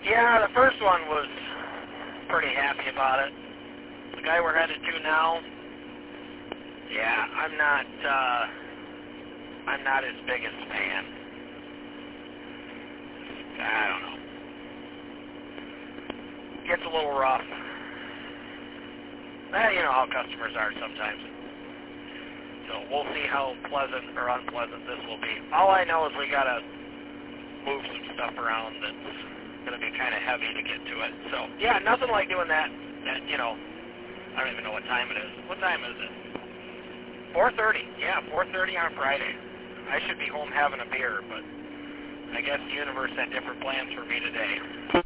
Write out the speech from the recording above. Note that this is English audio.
Yeah, the first one was pretty happy about it. The guy we're headed to now, yeah, I'm not his biggest fan. I don't know. Gets a little rough. You know how customers are sometimes. So we'll see how pleasant or unpleasant this will be. All I know is we gotta move some stuff around that's gonna be kind of heavy to get to it. So yeah, nothing like doing that. And you know, I don't even know what time it is. What time is it? 4:30. Yeah, 4:30 on Friday. I should be home having a beer, but I guess the universe had different plans for me today.